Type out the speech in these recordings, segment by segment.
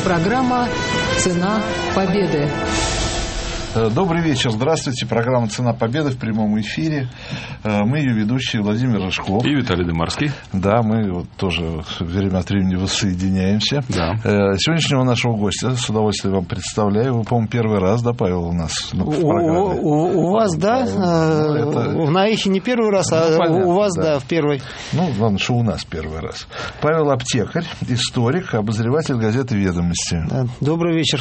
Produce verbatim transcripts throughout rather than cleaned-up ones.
Программа «Цена победы». Добрый вечер, здравствуйте. Программа «Цена победы» в прямом эфире. Мы ее ведущие Владимир Рыжков и Виталий Дымарский. Да, мы вот тоже время от времени воссоединяемся. Да. Сегодняшнего нашего гостя с удовольствием вам представляю. Вы, по-моему, первый раз, да, Павел, у нас в программе? У, у, у вас, да. Ну, это... На эхе не первый раз, а ну, понятно, у вас, да. да, в первый. Ну, главное, что у нас первый раз. Павел Аптекарь, историк, обозреватель газеты «Ведомости». Да. Добрый вечер.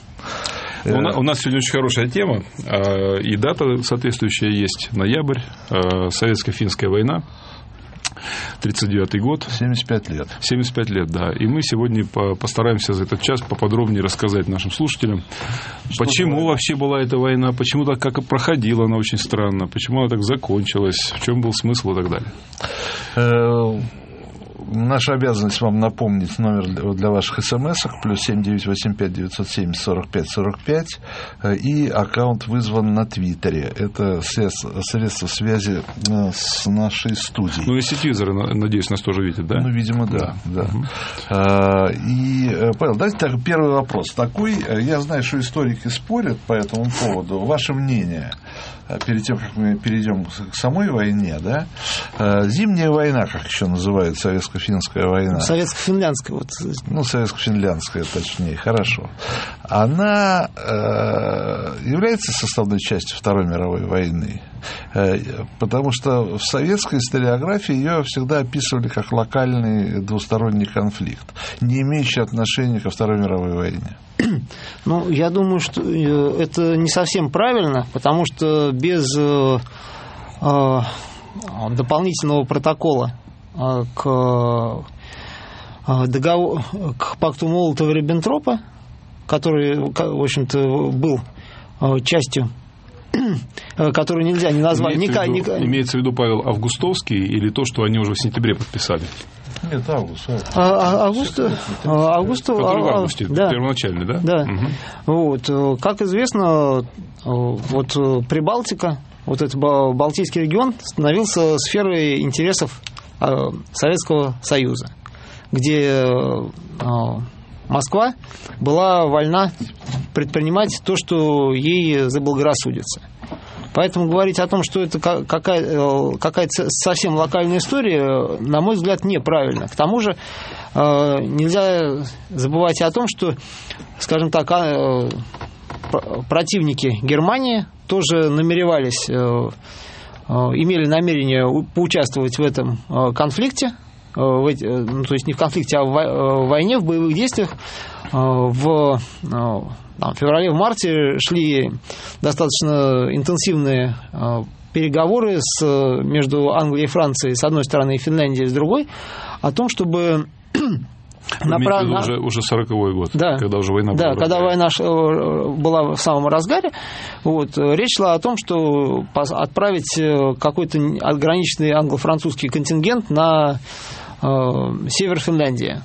У нас сегодня очень хорошая тема, и дата соответствующая есть. Ноябрь, советско-финская война, тридцать девятый год. семьдесят пять лет. семьдесят пять лет, да. И мы сегодня постараемся за этот час поподробнее рассказать нашим слушателям, что почему было? Вообще была эта война, почему так, как проходила она очень странно, почему она так закончилась, в чем был смысл и так далее. Наша обязанность вам напомнить номер для ваших смс-ок плюс семь девятьсот восемьдесят пять девятьсот семьдесят сорок пять сорок пять, и аккаунт вызван на Твиттере. Это средство связи с нашей студией. Ну и сетевизоры, надеюсь, нас тоже видят, да? Ну, видимо, да. да. да. Угу. И, Павел, давайте так, первый вопрос такой. Я знаю, что историки спорят по этому поводу. Ваше мнение перед тем, как мы перейдем к самой войне, да? Зимняя война, как еще называют, советско-финская война. Советско-финляндская. Вот. Ну, советско-финляндская, точнее, хорошо. Она э, является составной частью Второй мировой войны, э, потому что в советской историографии ее всегда описывали как локальный двусторонний конфликт, не имеющий отношения ко Второй мировой войне. Ну, я думаю, что это не совсем правильно, потому что без э, э, дополнительного протокола э, к, э, договор, к пакту Молотова-Риббентропа, который, в общем-то, был э, частью, которую нельзя не назвать. Имеется, ни, в виду, ни... имеется в виду, Павел, августовский или то, что они уже в сентябре подписали? Нет, август. А, август, август, который в августе, да. Первоначальный, да? Да. Угу. Вот, как известно, вот Прибалтика, вот этот Балтийский регион становился сферой интересов Советского Союза, где Москва была вольна предпринимать то, что ей заблагорассудится. Поэтому говорить о том, что это какая- какая-то совсем локальная история, на мой взгляд, неправильно. К тому же нельзя забывать о том, что, скажем так, противники Германии тоже намеревались, имели намерение поучаствовать в этом конфликте, в, ну, то есть не в конфликте, а в войне, в боевых действиях. В там, в феврале-марте шли достаточно интенсивные переговоры с, между Англией и Францией с одной стороны и Финляндией с другой о том, чтобы направ... на... уже, уже сороковой год, да, когда уже война да, была. Когда война была в самом разгаре, вот, речь шла о том, что отправить какой-то ограниченный англо-французский контингент на э, север Финляндии,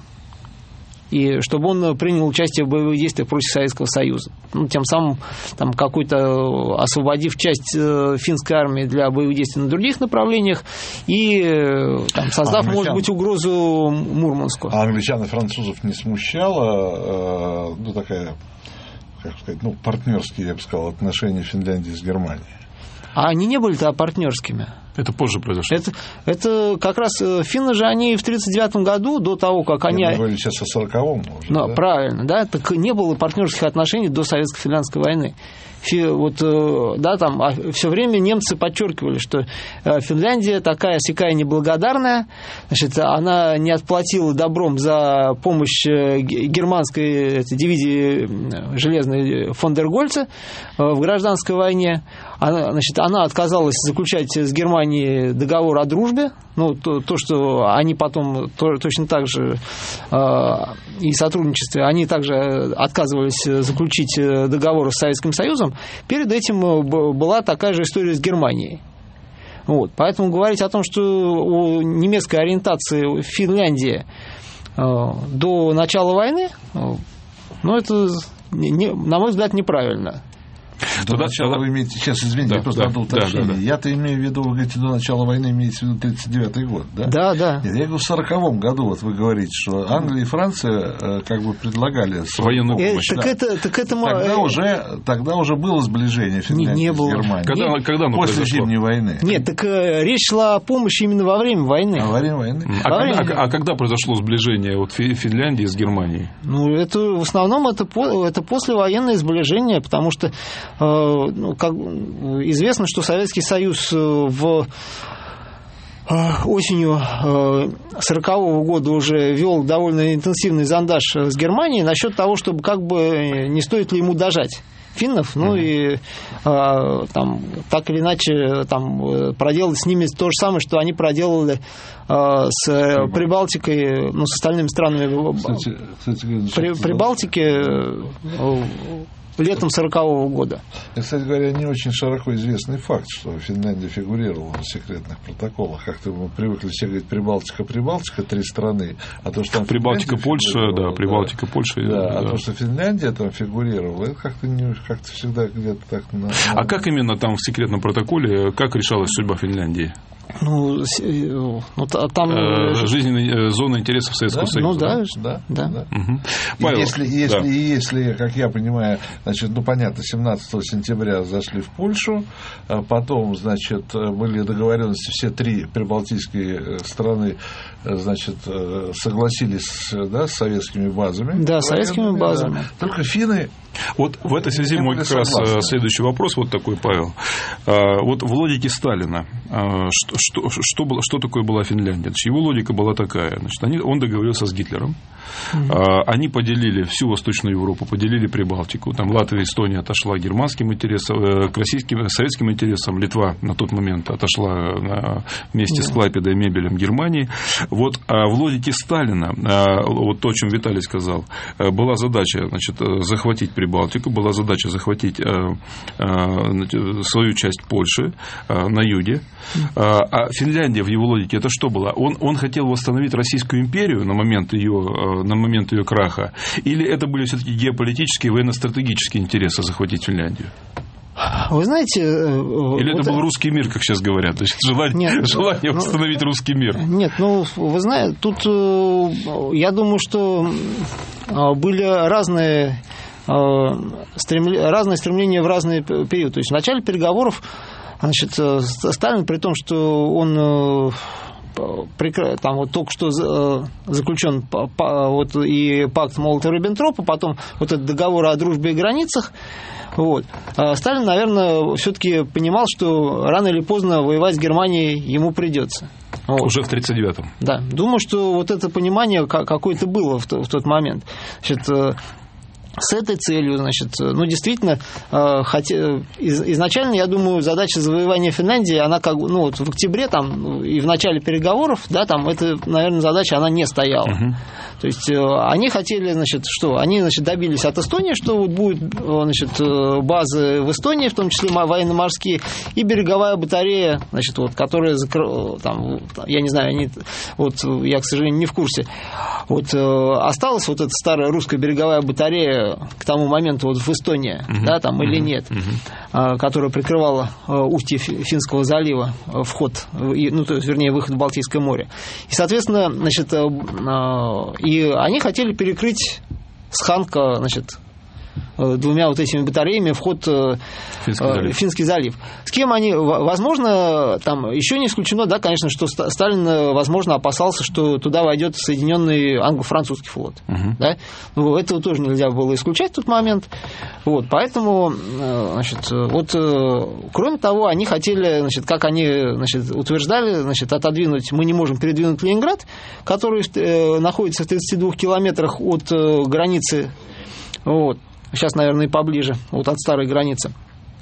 и чтобы он принял участие в боевых действиях против Советского Союза. Ну, тем самым там, какой-то освободив часть финской армии для боевых действий на других направлениях и там, создав, а может быть, угрозу Мурманску. А англичан и французов не смущало, ну, такая, как сказать, ну, партнерские, я бы сказал, отношения Финляндии с Германией? А они не были-то партнерскими. Это позже произошло. Это, это как раз финны же, они в тридцать девятом году, до того, как они... Мы говорили сейчас о сороковом уже, ну, да? Правильно, да, так не было партнерских отношений до Советско-финляндской войны. Фи, вот, да, там все время немцы подчеркивали, что Финляндия такая-сякая неблагодарная, значит, она не отплатила добром за помощь германской этой дивизии железной фон дер Гольца в гражданской войне. Она, значит, она отказалась заключать с Германией договор о дружбе, ну, то, то что они потом то, точно так же э, и сотрудничестве, они также отказывались заключить договор с Советским Союзом. Перед этим была такая же история с Германией. Вот. Поэтому говорить о том, что у немецкой ориентации в Финляндии э, до начала войны, э, ну, это, не, на мой взгляд, неправильно. До Туда, начала тогда... вы имеете... Сейчас, извините, да, я просто да, надо уточнение. да, да, да. Я-то имею в виду, вы говорите, до начала войны имеется в виду тридцать девятый год, да? Да, да. Нет, я говорю, в сороковом году, вот вы говорите, что Англия и Франция как бы предлагали военную помощь. Э, так, да. это, так это... Тогда, уже, тогда уже было сближение Финляндии не, не было. с Германией. Когда, Нет. когда оно После произошло? Зимней войны. Нет, так э, речь шла о помощи именно во время войны. А во время войны? А, Во когда, время- а, а когда произошло сближение вот Фи- Финляндии с Германией? Ну, это в основном это, по- это послевоенное сближение, потому что э, ну, как, известно, что Советский Союз э, в э, осенью сорокового года уже вел довольно интенсивный зондаж с Германией насчет того, чтобы как бы не стоит ли ему дожать финнов, ну mm-hmm. и э, там, так или иначе там, проделать с ними то же самое, что они проделали э, с Прибалтикой. Прибалтикой, ну, с остальными странами Кстати, кстати, При, Прибалтики э, летом сорокового года. И, кстати говоря, не очень широко известный факт, что Финляндия фигурировала в секретных протоколах. Как-то мы привыкли все говорить Прибалтика, Прибалтика, три страны. А то, что там Прибалтика, Польша, да, Прибалтика, да. Польша. Да, да. а то, что Финляндия там фигурировала, это как-то, не, как-то всегда где-то так... На, на... А как именно там в секретном протоколе, как решалась судьба Финляндии? Ну, ну там... Э, жизненная зона интересов Советского да? Союза. Ну, да, да. да. да. да. Угу. Павел, если, если, да. если, как я понимаю, значит, ну, понятно, семнадцатого сентября зашли в Польшу, потом, значит, были договоренности, все три прибалтийские страны, значит, согласились, да, с советскими базами. Да, с советскими базами. Да. Только финны... Вот в этой связи мой как раз следующий вопрос вот такой, Павел. Вот в логике Сталина, что, что, что, было, что такое была Финляндия? Значит, его логика была такая. Значит, они, он договорился с Гитлером, mm-hmm. они поделили всю Восточную Европу, поделили Прибалтику. Там Латвия, Эстония отошла к германским интересам, к российским, советским интересам. Литва на тот момент отошла на, вместе mm-hmm. с Клайпедой и Мебелем Германии. Вот а в логике Сталина, вот то, о чем Виталий сказал, была задача, значит, захватить Прибалтику, была задача захватить э, э, свою часть Польши э, на юге. А Финляндия в его логике это что было? Он, он хотел восстановить Российскую империю на момент ее, э, на момент ее краха? Или это были все-таки геополитические, военно-стратегические интересы захватить Финляндию? Вы знаете... Или вот это был русский мир, как сейчас говорят? То есть желание, нет, желание ну, восстановить русский мир? Нет, ну, вы знаете, тут я думаю, что были разные... разные стремления в разные периоды. То есть в начале переговоров, значит, Сталин, при том, что он там вот только что заключен вот и пакт Молотова-Риббентропа, потом вот этот договор о дружбе и границах, вот. Сталин, наверное, все-таки понимал, что рано или поздно воевать с Германией ему придется. Вот. Уже в тридцать девятом. Да. Думаю, что вот это понимание какое-то было в тот момент. Значит, с этой целью, значит, ну, действительно, хотя, изначально, я думаю, задача завоевания Финляндии, она как бы, ну, вот в октябре там и в начале переговоров, да, там, это, наверное, задача, она не стояла. Uh-huh. То есть, они хотели, значит, что? Они, значит, добились от Эстонии, что вот будет, значит, базы в Эстонии, в том числе военно-морские, и береговая батарея, значит, вот, которая закрыла, там, я не знаю, они, вот, я, к сожалению, не в курсе, вот, осталась вот эта старая русская береговая батарея к тому моменту вот в Эстонии, uh-huh. да, там, uh-huh. или нет, uh-huh. которая прикрывала устье Финского залива, вход, ну, то есть, вернее, выход в Балтийское море. И, соответственно, значит, и они хотели перекрыть с Ханка, значит, двумя вот этими батареями вход в Финский залив. Финский залив. С кем они, возможно, там еще не исключено, да, конечно, что Сталин, возможно, опасался, что туда войдет Соединенный англо-французский флот. Uh-huh. Да? Ну, этого тоже нельзя было исключать в тот момент. Вот, поэтому, значит, вот, кроме того, они хотели, значит, как они, значит, утверждали, значит, отодвинуть, мы не можем передвинуть Ленинград, который находится в тридцати двух километрах от границы, вот. Сейчас, наверное, и поближе, вот от старой границы.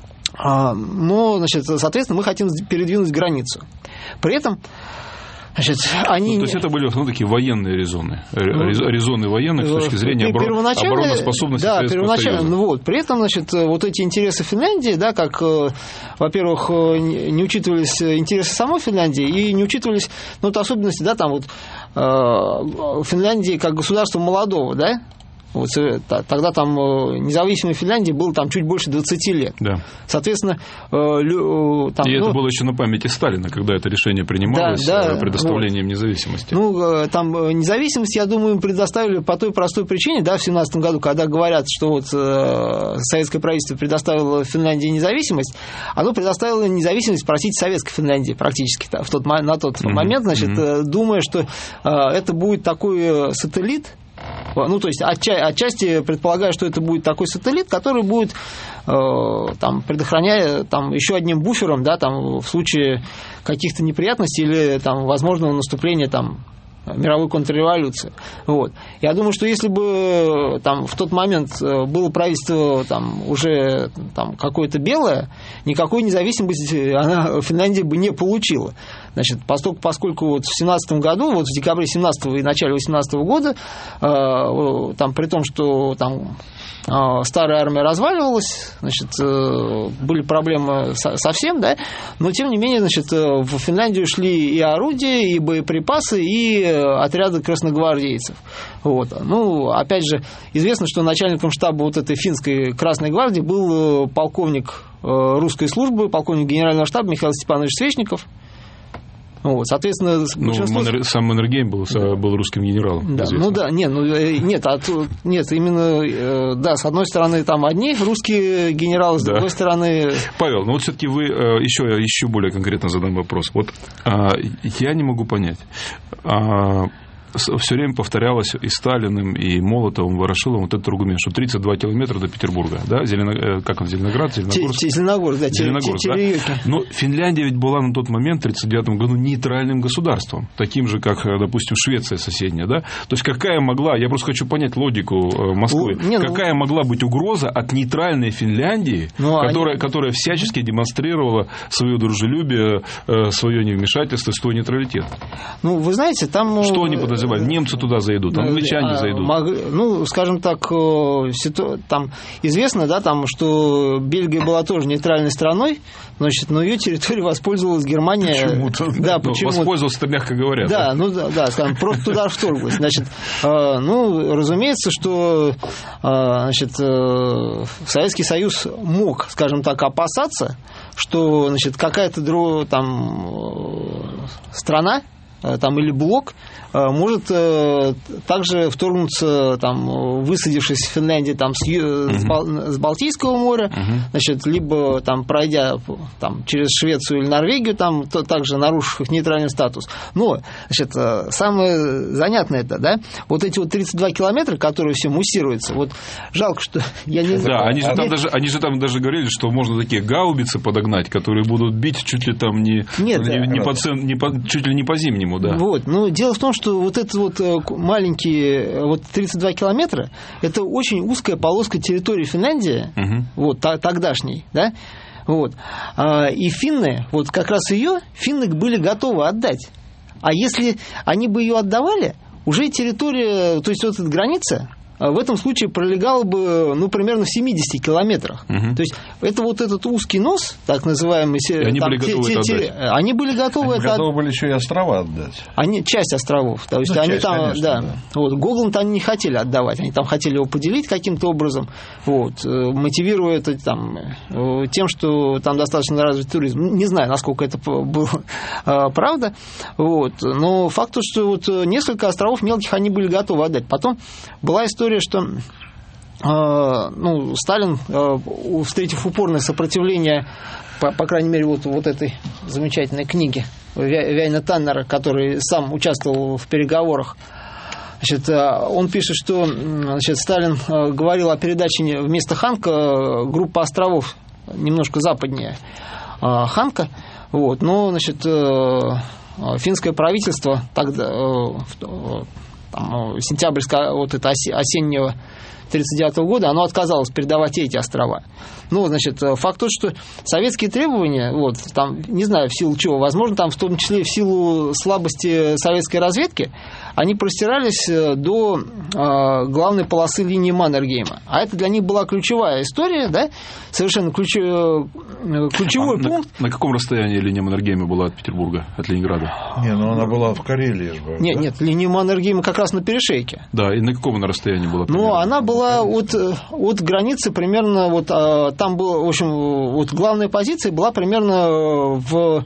Но, значит, соответственно, мы хотим передвинуть границу. При этом, значит, они... Ну, то есть это были в основном такие военные резоны, резоны военных с точки зрения обороноспособности да, Советского первоначально, Союза. Ну, вот, при этом, значит, вот эти интересы Финляндии, да, как, во-первых, не учитывались интересы самой Финляндии и не учитывались, ну, вот особенности, да, там вот Финляндии как государства молодого, да, Вот, тогда там независимой Финляндии было там чуть больше двадцати лет. Да. Соответственно, лю, там, и ну, это было еще на памяти Сталина, когда это решение принималось, да, да, предоставлением вот. независимости. Ну, там независимость, я думаю, им предоставили по той простой причине, да, в семнадцатом году, когда говорят, что вот э, советское правительство предоставило Финляндии независимость, оно предоставило независимость, простите, советской Финляндии практически в тот, на тот mm-hmm. момент, значит, mm-hmm. думая, что э, это будет такой сателлит. Ну, то есть отча- отчасти предполагаю, что это будет такой сателлит, который будет э, там, предохраняя там, еще одним буфером, да, там, в случае каких-то неприятностей или там, возможного наступления там, мировой контрреволюции. Вот. Я думаю, что если бы там, в тот момент было правительство там, уже там, какое-то белое, никакой независимости она, Финляндия бы не получила. Значит, поскольку, поскольку вот в семнадцатом году, вот в декабре семнадцатого и начале восемнадцатого года, э, там, при том, что там старая армия разваливалась, значит, были проблемы со всем, да, но тем не менее, значит, в Финляндию шли и орудия, и боеприпасы, и отряды красногвардейцев. Вот. Ну, опять же, известно, что начальником штаба вот этой финской Красной гвардии был полковник русской службы, полковник генерального штаба Михаил Степанович Свечников. Вот, соответственно, ну, большинство... Маннер... сам Маннергейм был, да. был русским генералом. Да, ну да, нет, ну, нет, а, нет, именно, да, с одной стороны, там одни русские генералы, с да. другой стороны... Павел, ну вот все-таки вы еще, еще более конкретно задам вопрос. Вот я не могу понять. Все время повторялось и Сталиным, и Молотовым, Ворошиловым вот этот аргумент, что тридцать два километра до Петербурга, да, Зелено... как он, Зеленоград, Зеленогорск? Зеленогорск, да, Зеленогорск, да? Но Финляндия ведь была на тот момент, в тридцать девятом году, нейтральным государством, таким же, как, допустим, Швеция соседняя, да? То есть, какая могла, я просто хочу понять логику Москвы, не, ну... какая могла быть угроза от нейтральной Финляндии, ну, которая, они... которая всячески демонстрировала свое дружелюбие, свое невмешательство, свой нейтралитет? Ну, вы знаете, там... Что они подозревали? Немцы туда зайдут, англичане а, зайдут. Мог, ну, скажем так, ситу, там известно, да, там, что Бельгия была тоже нейтральной страной, значит, но ее территорию воспользовалась Германия. Почему-то. Да, почему? Воспользовался-то, мягко говоря. Да, да, ну да, да, скажем, просто туда вторглась. Значит, э, ну, разумеется, что э, значит, э, Советский Союз мог, скажем так, опасаться, что, значит, какая-то друг, там страна там, или блок может также вторгнуться, там, высадившись в Финляндии там, с, uh-huh. с, Бал, с Балтийского моря, uh-huh. значит, либо там, пройдя там, через Швецию или Норвегию, там, то, также нарушив их нейтральный статус. Но, значит, самое занятное это, да, вот эти вот тридцать два километра, которые все муссируются, вот жалко, что я не знаю. Да, они же, а там нет... даже, они же там даже говорили, что можно такие гаубицы подогнать, которые будут бить чуть ли там не, нет, не, да, не, по, не по, чуть ли не по зимнему, да. Вот, ну, дело в том, что вот этот вот маленький, вот тридцать два километра, это очень узкая полоска территории Финляндии, uh-huh. вот, тогдашней, да, вот, и финны, вот как раз ее финны были готовы отдать, а если они бы ее отдавали, уже территория, то есть вот эта граница, в этом случае пролегала бы, ну, примерно в семидесяти километрах. Угу. То есть, это вот этот узкий нос, так называемый... И они там, были готовы те, те, это отдать. Они были готовы они это... готовы были еще и острова отдать. Они, часть островов. То есть, ну, они часть, там, конечно, да. да. Вот, Гогланд они не хотели отдавать. Они там хотели его поделить каким-то образом, вот, мотивируя это там, тем, что там достаточно развит туризм. Не знаю, насколько это было правда. Вот. Но факт, что вот несколько островов мелких они были готовы отдать. Потом была история, что э, ну, Сталин, э, встретив упорное сопротивление, по, по крайней мере, вот, вот этой замечательной книги Вяйна Таннера, который сам участвовал в переговорах, значит, он пишет, что, значит, Сталин говорил о передаче вместо Ханка группы островов немножко западнее Ханка, вот, но, значит, финское правительство тогда... Там, сентябрьского, вот это осеннего тридцать девятого года, оно отказалось передавать эти острова. Ну, значит, факт тот, что советские требования, вот, там, не знаю, в силу чего, возможно, там, в том числе в силу слабости советской разведки, они простирались до э, главной полосы линии Маннергейма. А это для них была ключевая история, да, совершенно ключ, ключевой а пункт. На, на каком расстоянии линия Маннергейма была от Петербурга, от Ленинграда? Не, ну она была в Карелии. Нет, да? нет, линия Маннергейма как раз на перешейке. Да, и на каком она расстоянии была? Ну, она была от, от границы примерно, вот там было, в общем, вот главная позиция была примерно в...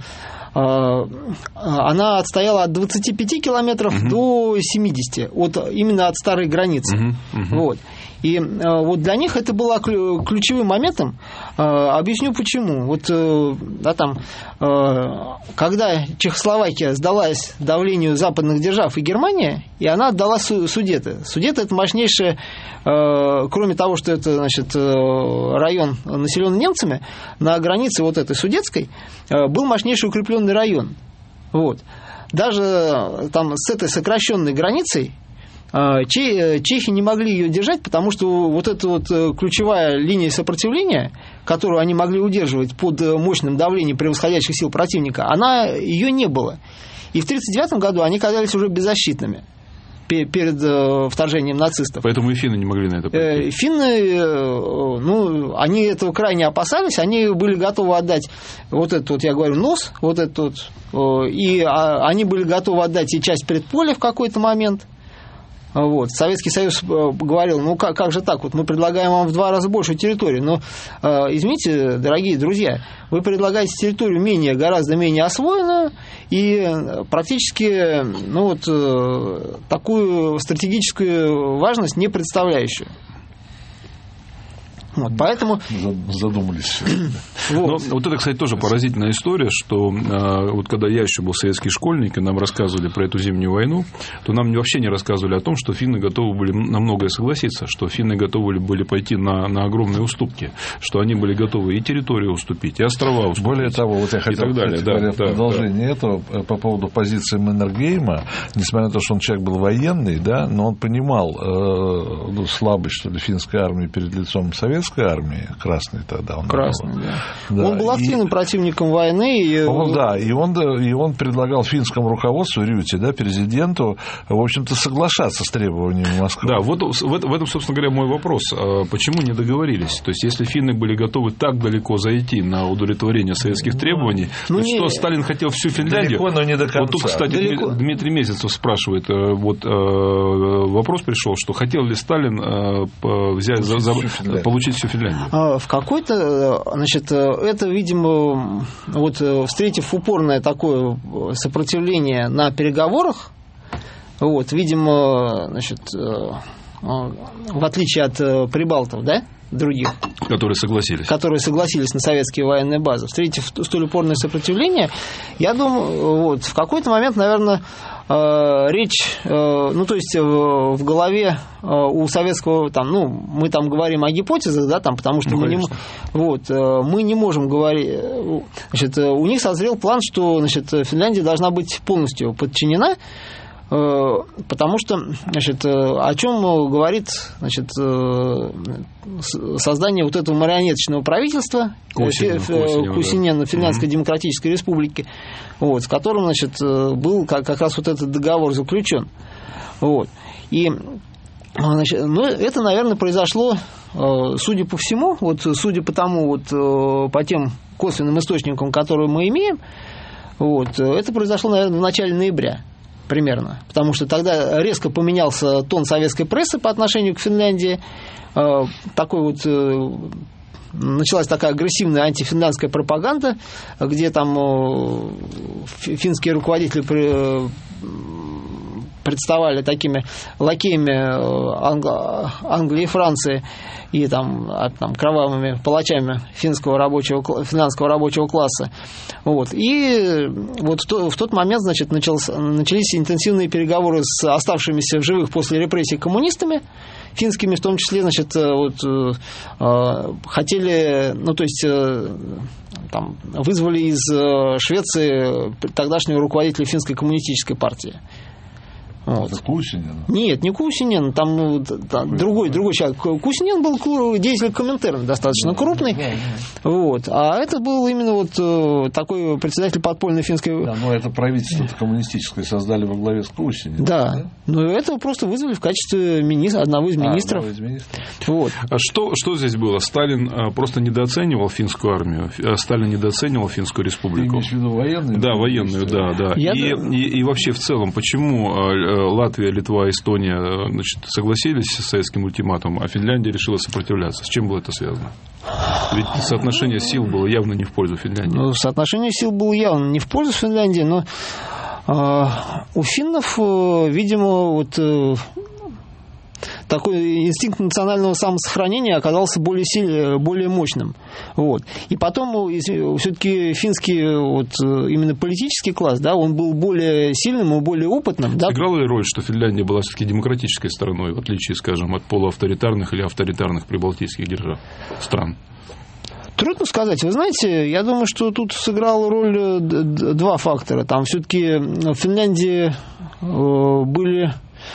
Она отстояла от двадцати пяти километров uh-huh. до семидесяти, от, именно от старой границы. Uh-huh. Uh-huh. Вот. И вот для них это было ключевым моментом. Объясню почему. Вот, да, там, когда Чехословакия сдалась давлению западных держав и Германия, и она отдала Судеты. Судеты – это мощнейшее, кроме того, что это, значит, район, населенный немцами, на границе вот этой Судетской был мощнейший укрепленный район. Вот. Даже там с этой сокращенной границей чехи не могли ее держать, потому что вот эта вот ключевая линия сопротивления, которую они могли удерживать под мощным давлением превосходящих сил противника, она, ее не было. И в тысяча девятьсот тридцать девятом году они оказались уже беззащитными перед вторжением нацистов. Поэтому и финны не могли на это пойти. Финны, ну, они этого крайне опасались, они были готовы отдать вот этот вот, я говорю, нос, вот этот вот, и они были готовы отдать и часть предполя в какой-то момент. Вот. Советский Союз говорил, ну как, как же так, вот мы предлагаем вам в два раза большую территорию, но э, извините, дорогие друзья, вы предлагаете территорию менее, гораздо менее освоенную и практически, ну вот, э, такую стратегическую важность не представляющую. Вот, поэтому... Задумались. Вот. Но, вот это, кстати, тоже поразительная история, что э, вот когда я еще был советский школьник, и нам рассказывали про эту зимнюю войну, то нам вообще не рассказывали о том, что финны готовы были на многое согласиться, что финны готовы были пойти на, на огромные уступки, что они были готовы и территорию уступить, и острова уступить. Более того, вот я хотел сказать, да, в да, продолжение да. этого, по поводу позиции Маннергейма, несмотря на то, что он человек был военный, да, но он понимал э, ну, слабость, что ли, финской армии перед лицом советской армии, красной тогда он Красный, да. Да. Он был активным и... противником войны. И... Он, да, и он, и он предлагал финскому руководству, Рюти, да, президенту, в общем-то, соглашаться с требованиями Москвы. Да, вот в этом, собственно говоря, мой вопрос. Почему не договорились? То есть, если финны были готовы так далеко зайти на удовлетворение советских требований, ну, то не... что Сталин хотел всю Финляндию... Далеко, но не до конца. Вот тут, кстати, Далеко. Дмитрий Мезенцев спрашивает, вот вопрос пришел, что хотел ли Сталин взять, за, за, получить всю Финляндию? В какой-то, значит, это, видимо, вот встретив упорное такое сопротивление на переговорах, вот, видимо, значит, в отличие от прибалтов, да, других, которые согласились. которые согласились на советские военные базы, встретив столь упорное сопротивление, я думаю, вот, в какой-то момент, наверное, речь, ну, то есть в голове у советского, там, ну, мы там говорим о гипотезах, да, там, потому что ну, мы, не, вот, мы не можем говорить, значит, у них созрел план, что, значит, Финляндия должна быть полностью подчинена, потому что, значит, о чем говорит, значит, создание вот этого марионеточного правительства Кусинена, Финляндской угу. Демократической Республики, вот, с которым, значит, был как, как раз вот этот договор заключен. Вот. И, значит, ну, это, наверное, произошло, судя по всему, вот, судя по тому, вот, по тем косвенным источникам, которые мы имеем, вот, это произошло, наверное, в начале ноября. Примерно. Потому что тогда резко поменялся тон советской прессы по отношению к Финляндии. Такой вот началась такая агрессивная антифинляндская пропаганда, где там финские руководители представали такими лакеями Англии и Франции и там, там кровавыми палачами финского рабочего, финляндского рабочего класса. Вот. И вот в, то, в тот момент, значит, начался, начались интенсивные переговоры с оставшимися в живых после репрессий коммунистами, финскими в том числе, значит, вот, э, хотели, ну, то есть, э, там, вызвали из Швеции тогдашнего руководителя финской коммунистической партии. Вот. Это Кусинин? Нет, не Кусинин, там, ну, там другой, другой человек. Кусинин был деятель Коминтерна, достаточно да, крупный, да, да. Вот. А это был именно вот такой председатель подпольной финской... Да, но это правительство коммунистическое создали во главе с Кусининым. Да, да? Но этого просто вызвали в качестве министра, одного из министров. А, одного из министров. Вот. А что, что здесь было? Сталин просто недооценивал финскую армию, Сталин недооценивал Финскую республику. Ты имеешь в виду военную? Да, военную, да, да. И, и, и вообще в целом, почему Латвия, Литва, Эстония, значит, согласились с советским ультиматумом, а Финляндия решила сопротивляться? С чем было это связано? Ведь соотношение сил было явно не в пользу Финляндии. Ну, соотношение сил было явно не в пользу Финляндии, но э, у финнов, э, видимо, вот... Э, такой инстинкт национального самосохранения оказался более сильным, более мощным. Вот. И потом все-таки финский вот, именно политический класс, да, он был более сильным и более опытным. Да? Сыграла ли роль, что Финляндия была все-таки демократической страной, в отличие, скажем, от полуавторитарных или авторитарных прибалтийских держав, стран? Трудно сказать. Вы знаете, я думаю, что тут сыграла роль два фактора. Там все-таки в Финляндии были...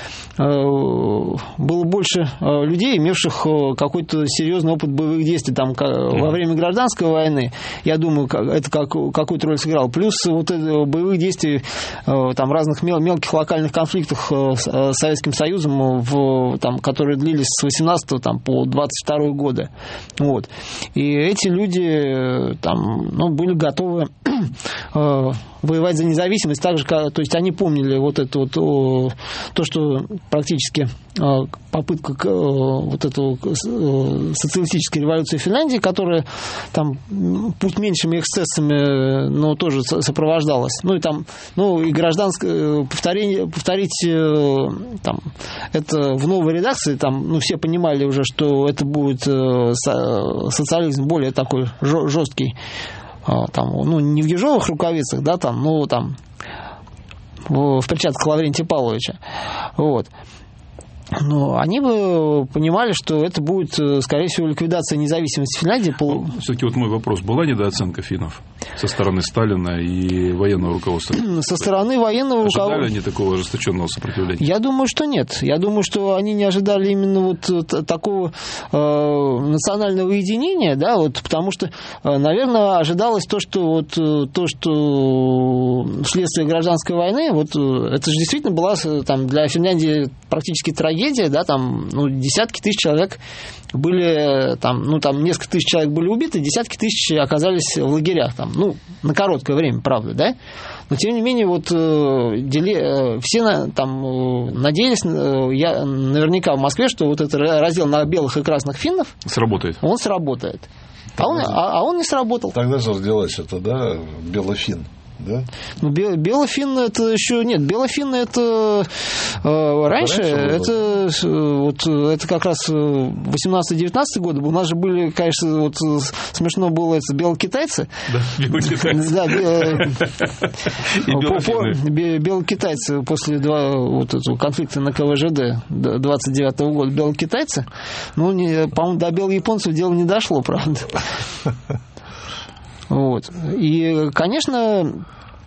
было больше людей, имевших какой-то серьезный опыт боевых действий там, во время гражданской войны. Я думаю, это какую-то роль сыграло. Плюс вот это, боевых действий там, разных мел- мелких локальных конфликтах с Советским Союзом, в, там, которые длились с восемнадцатого там, по двадцать второй годы. Вот. И эти люди там, ну, были готовы воевать за независимость, так же, как, то есть они помнили вот это вот, о, то, что практически о, попытка о, вот этого социалистической революции в Финляндии, которая там, пусть меньшими эксцессами, но тоже сопровождалась. Ну и там, ну и гражданское повторение, повторить там, это в новой редакции, там, ну, все понимали уже, что это будет социализм более такой жесткий. Там, ну, не в ежовых рукавицах, да, там, ну, там, в, в перчатках Лаврентия Павловича. Вот. Но они бы понимали, что это будет, скорее всего, ликвидация независимости Финляндии. Ну, все-таки вот мой вопрос. Была недооценка финнов со стороны Сталина и военного руководства? Со стороны военного руководства... Ожидали они такого ожесточенного сопротивления? Я думаю, что нет. Я думаю, что они не ожидали именно вот такого э, национального единения, да, вот, потому что, э, наверное, ожидалось то, что вот то, что вследствие гражданской войны, вот это же действительно была там для Финляндии практически трагедия. Да, там, ну, десятки тысяч человек были, там, ну, там, несколько тысяч человек были убиты, десятки тысяч оказались в лагерях, там, ну, на короткое время, правда, да, но, тем не менее, вот, дели, все там надеялись, я, наверняка в Москве, что вот этот раздел на белых и красных финнов сработает. Он сработает, а он, а, а он не сработал. Тогда же родилась это, да, белофин. Да? Ну, белофинны это еще нет, белофинны это э, раньше, это, вот, это как раз восемнадцатый-девятнадцатый годы. У нас же были, конечно, вот смешно было это белокитайцы. Да, белокитайцы. Да, белокитайцы после вот этого конфликта на ка вэ жэ дэ двадцать девятого года, белокитайцы. Ну, по-моему, до белояпонцев дело не дошло, правда. Вот. И, конечно,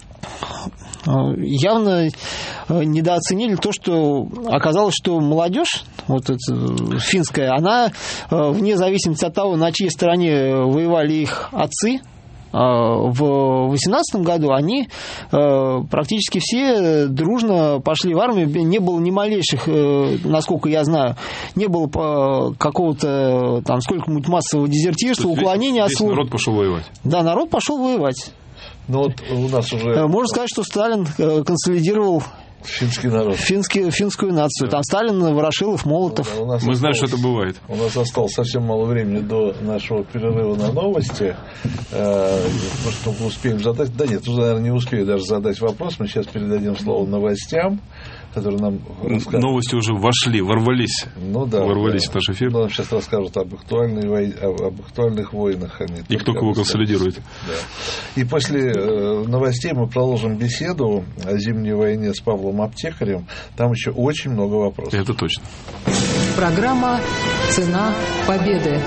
явно недооценили то, что оказалось, что молодежь, вот эта финская, она, вне зависимости от того, на чьей стороне воевали их отцы, в восемнадцатом году они практически все дружно пошли в армию. Не было ни малейших, насколько я знаю, не было какого-то там сколько-нибудь массового дезертирства, уклонения от службы. Народ пошел воевать. Да, народ пошел воевать. Но вот у нас уже... Можно сказать, что Сталин консолидировал финский народ. Финский, финскую нацию. Да. Там Сталин, Ворошилов, Молотов. Да, Мы осталось, знаем, что это бывает. У нас осталось совсем мало времени до нашего перерыва на новости. Э, что успеем задать. Да нет, уже, наверное, не успею даже задать вопрос. Мы сейчас передадим слово новостям, которые нам расскажут. Новости уже вошли, ворвались. Ну да. Ворвались да. в наш эфир. Но нам сейчас расскажут об, актуальной вой... об актуальных войнах. Они и кто кого консолидирует. Да. И после э, новостей мы продолжим беседу о зимней войне с Павлом Аптекарем. Там еще очень много вопросов. Это точно. Программа «Цена победы».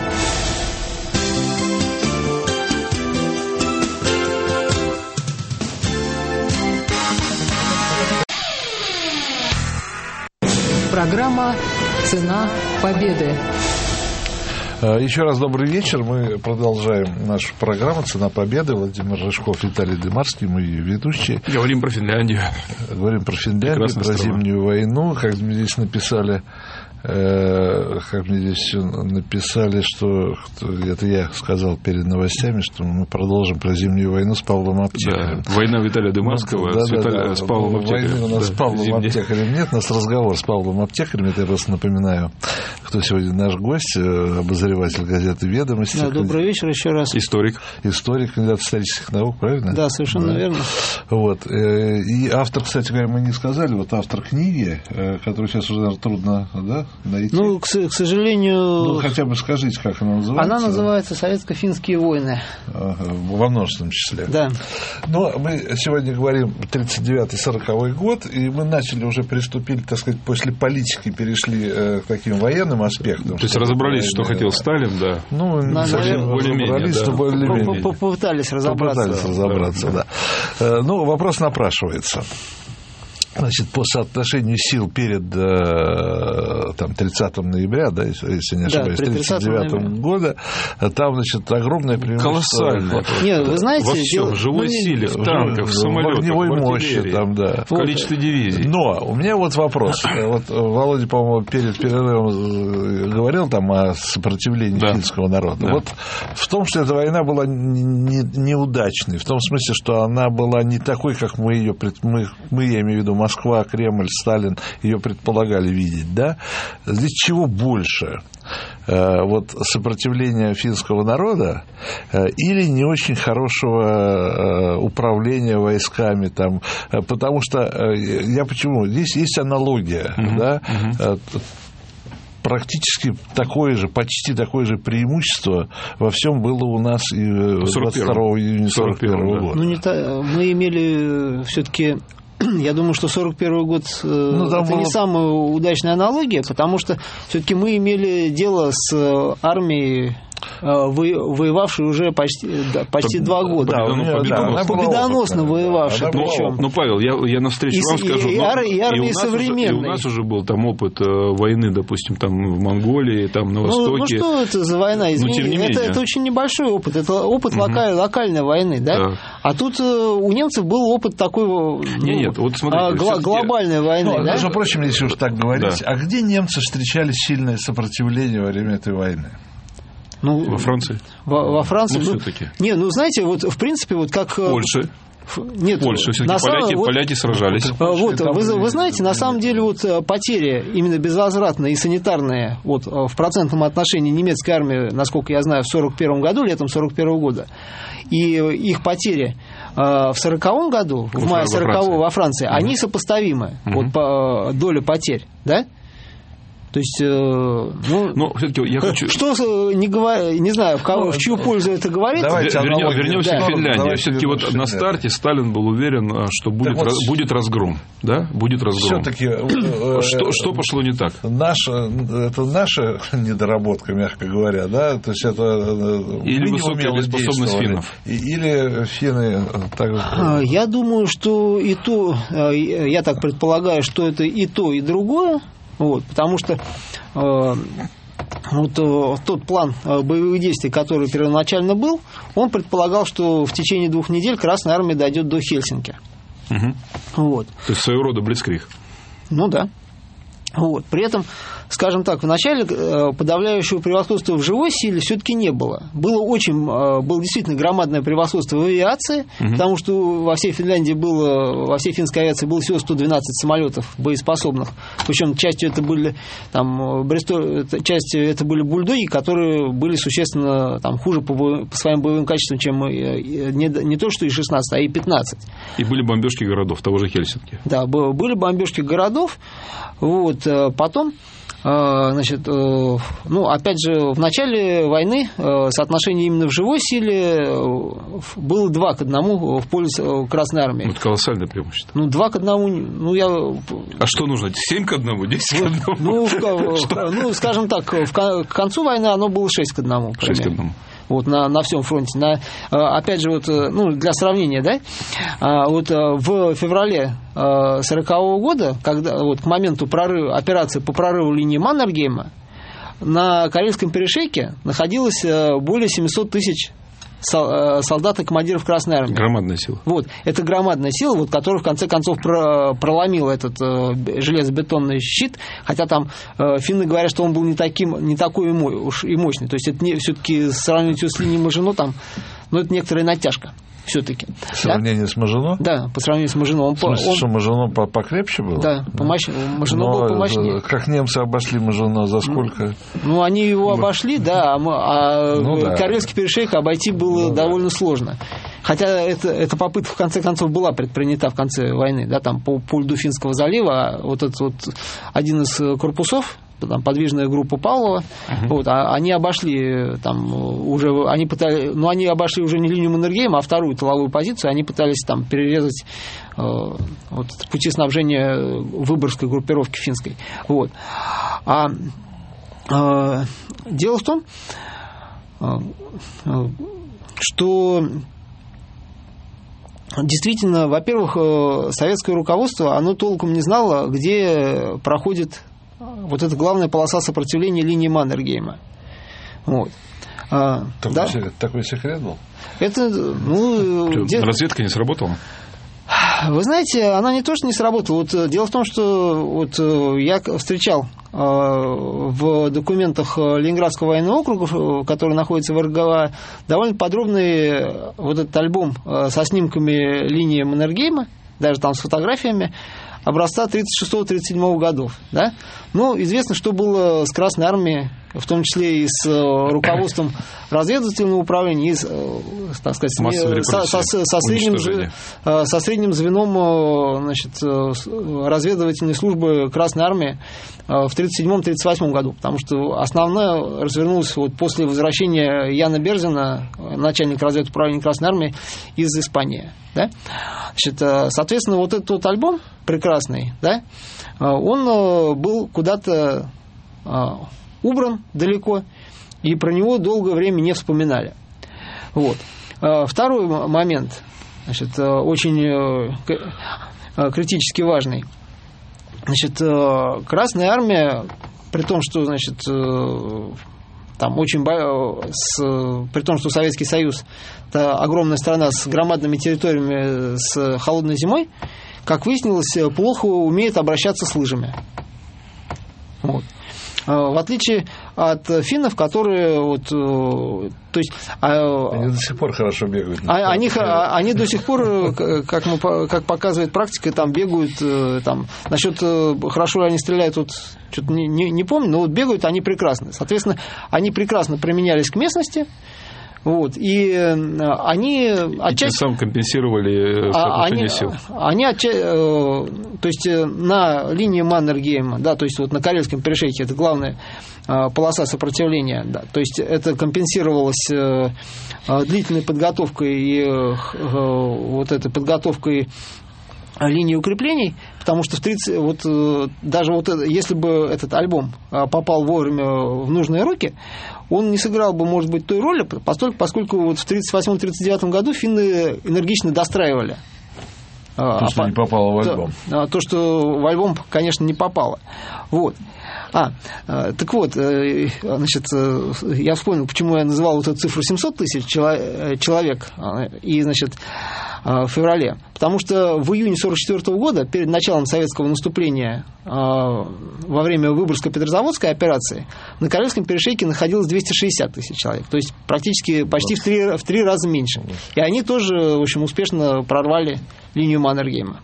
Программа «Цена победы». Еще раз добрый вечер. Мы продолжаем нашу программу «Цена победы». Владимир Рыжков, Виталий Дымарский, мы ее ведущие. Говорим про Финляндию. Говорим про Финляндию, Прекрасная про страна. Зимнюю войну. Как мне здесь написали, э, как мне здесь написали, что это я сказал перед новостями, что мы продолжим про Зимнюю войну с Павлом Аптекарем. Да, война Виталия Дымарского да, с, да, Виталия, да, с Павлом Аптекарем. Войны у нас да, с Павлом зимняя. Аптекарем нет, у нас разговор с Павлом Аптекарем. Это я просто напоминаю, кто сегодня наш гость, обозреватель газеты «Ведомости». Да, добрый вечер еще раз. Историк. Историк, кандидат исторических наук, правильно? Да, совершенно да. верно. Вот. И автор, кстати говоря, мы не сказали, вот автор книги, которую сейчас уже, наверное, трудно да, найти. Ну, к, к сожалению... Ну, хотя бы скажите, как она называется. Она называется «Советско-финские войны». Ага, во множественном числе. Да. Но мы сегодня говорим тридцать девятый сороковой год, и мы начали уже, приступили, так сказать, после политики, перешли к таким военным аспектам. То есть разобрались, что хотел Сталин, да? Ну, не совсем разобрались, да. но более-менее. Попытались разобраться. Попытались разобраться, да. да. Ну, вопрос напрашивается. Значит, по соотношению сил перед там, тридцатым ноября, да, если не ошибаюсь, да, тридцать девятого года, там, значит, огромное преимущество. Колоссальное. Нет, вы знаете, во всем, в живой ну, силе, в танках, в самолетах, в огневой мощи, там, да. в количестве дивизий. Но у меня вот вопрос. Вот Володя, по-моему, перед перерывом говорил там о сопротивлении да. финского народа. Да. Вот в том, что эта война была не, неудачной, в том смысле, что она была не такой, как мы ее, мы, мы, я имею в виду, Москва, Кремль, Сталин ее предполагали видеть, да? Здесь чего больше? Вот сопротивления финского народа или не очень хорошего управления войсками там, потому что я почему? Здесь есть аналогия, uh-huh, да? Uh-huh. Практически такое же, почти такое же преимущество во всем было у нас и двадцать второго июня сорок первого года. Ну, не та, мы имели все-таки... Я думаю, что сорок первый год ну, это было... не самая удачная аналогия, потому что все-таки мы имели дело с армией, воевавшей уже почти, да, почти Поб... два года. Да, победоносно, победоносно воевавшей. Да, причем. Ну, Павел, я, я навстречу и, вам скажу. И, но, и армии и современной. Уже, и у нас уже был там опыт войны, допустим, там в Монголии, там на Востоке. Ну, ну что это за война? Извините, ну, это, это очень небольшой опыт. Это опыт угу. локаль, локальной войны, да? да? А тут у немцев был опыт такой ну, нет, нет, вот смотрите, гл- глобальной войны. Ну, да? Между прочим, если уж так говорить, да. а где немцы встречали сильное сопротивление во время этой войны? Ну, во Франции. Во, во Франции. Ну, ну, все-таки. Не, ну, знаете, вот, в принципе, вот как... Польша. Нет, Польша. Все-таки поляки, вот, поляки сражались. Вот, вы, вы знаете, на самом деле, вот потери именно безвозвратные и санитарные вот, в процентном отношении немецкой армии, насколько я знаю, в сорок первом году, летом сорок первого года, и их потери в сороковом году, в мае сорокового во Франции, угу. они сопоставимы, угу. вот, по, доля потерь, да? То есть, ну, но все-таки я хочу... Что, не, говоря, не знаю, в, кого, в чью пользу это говорит. Давайте Вернем, вернемся да. к Финляндии. Все-таки вот на старте Сталин был уверен, что будет, вот, раз, будет разгром. Да? Будет разгром. Все-таки... Что, что пошло не так? Наша, это наша недоработка, мягко говоря, да? То есть это... Или высокая неспособность финнов. Или финны... Так... Я думаю, что и то... Я так предполагаю, что это и то, и другое. Вот, потому что э, вот, э, тот план э, боевых действий, который первоначально был, он предполагал, что в течение двух недель Красная Армия дойдет до Хельсинки. Угу. Вот. То есть своего рода блицкриг. Ну да. Вот. При этом, скажем так, вначале подавляющего превосходства в живой силе все-таки не было. Было очень, было действительно громадное превосходство в авиации, угу. потому что во всей Финляндии было, во всей финской авиации было всего сто двенадцать самолетов боеспособных. Причем частью это были там, Бристоль, частью это были бульдоги, которые были существенно там, хуже по, по своим боевым качествам, чем не, не то что И шестнадцать, а И пятнадцать. И были бомбежки городов, того же Хельсинки. Да, были бомбежки городов. Вот, потом, значит, ну, опять же, в начале войны соотношение именно в живой силе было два к одному в пользу Красной Армии. Это колоссальное преимущество. Ну, два к одному, ну, я... А что нужно, семь к одному, десять к одному? Ну, ну, скажем так, к концу войны оно было шесть к одному. шесть к одному. Вот, на, на всем фронте. На, опять же, вот, ну, для сравнения, да, вот в феврале сорокового года, когда, вот, к моменту прорыва, операции по прорыву линии Маннергейма, на Карельском перешейке находилось более семьсот тысяч солдат и командиров Красной Армии. Громадная сила. Вот, это громадная сила, вот, которая в конце концов про, проломила этот э, железобетонный щит, хотя там э, финны говорят, что он был не, таким, не такой и, мой, уж и мощный. То есть это не, все-таки сравнивать с линией Мажино, там, ну, это некоторая натяжка. Все-таки. В сравнении да? с Мажино? Да, по сравнению с Мажино. Он, в смысле, он... что Мажино покрепче было? Да, помощ... Мажино было помощнее. Как немцы обошли Мажино, за сколько? Ну, они его обошли, да, а ну, да. Карельский перешейк обойти было ну, довольно да. сложно. Хотя это, эта попытка, в конце концов, была предпринята в конце войны, да, там по, по льду Финского залива, вот этот вот один из корпусов, там, подвижная группа Павлова, uh-huh. вот, а они обошли там уже, они пытались, ну, они обошли уже не линию Маннергейма, а вторую тыловую позицию, они пытались там перерезать э, вот, пути снабжения Выборгской группировки финской. Вот. А э, дело в том, э, что действительно, во-первых, э, советское руководство, оно толком не знало, где проходит вот это главная полоса сопротивления линии Маннергейма. Вот. А, такой, да? секрет, такой секрет был? Это, ну, Что, где... разведка не сработала? Вы знаете, она не то, что не сработала. Вот, дело в том, что вот, я встречал э, в документах Ленинградского военного округа, который находится в эр гэ вэ а, довольно подробный вот этот альбом э, со снимками линии Маннергейма, даже там с фотографиями, образца тридцать шестого тридцать седьмого годов. Да? Ну, известно, что было с Красной Армией, в том числе и с руководством разведывательного управления, и, так сказать, со, со, со, средним, со средним звеном, значит, разведывательной службы Красной Армии в тридцать седьмом тридцать восьмом году, потому что основная развернулась вот после возвращения Яна Берзина, начальника разведуправления Красной Армии, из Испании. Да? Значит, соответственно, вот этот вот альбом прекрасный, да, он был куда-то убран далеко, и про него долгое время не вспоминали. Вот. Второй момент, значит, очень критически важный. Значит, Красная Армия, при том, что, значит, там очень с, при том, что Советский Союз это огромная страна с громадными территориями, с холодной зимой, как выяснилось, плохо умеет обращаться с лыжами. Вот. В отличие от финнов, которые вот, то есть, они до сих пор хорошо бегают. Они, они до сих пор, как, мы, как показывает практика, там бегают, там, насчет хорошо ли они стреляют, вот, что-то не, не, не помню, но вот бегают они прекрасно. Соответственно, они прекрасно применялись к местности. Вот, и они отчасти... И тем самым компенсировали соотношение сил. Они отчасти... То есть на линии Маннергейма, да, то есть вот на Карельском перешейке, это главная полоса сопротивления, да, то есть это компенсировалось длительной подготовкой и вот этой подготовкой линии укреплений, потому что в тридцать, вот, даже вот это, если бы этот альбом попал вовремя в нужные руки, он не сыграл бы, может быть, той роли, поскольку, поскольку вот в тридцать восьмом тридцать девятом году финны энергично достраивали. То, а, что а, не попало в альбом. То, то, что в альбом, конечно, не попало. Вот. А, так вот, значит, я вспомнил, почему я называл вот эту цифру семьсот тысяч человек, и, значит, в феврале. Потому что в июне сорок четвёртого года, перед началом советского наступления во время Выборгско-Петрозаводской операции, на Карельском перешейке находилось двести шестьдесят тысяч человек. То есть практически почти в три, в три раза меньше. И они тоже, в общем, успешно прорвали линию Маннергейма.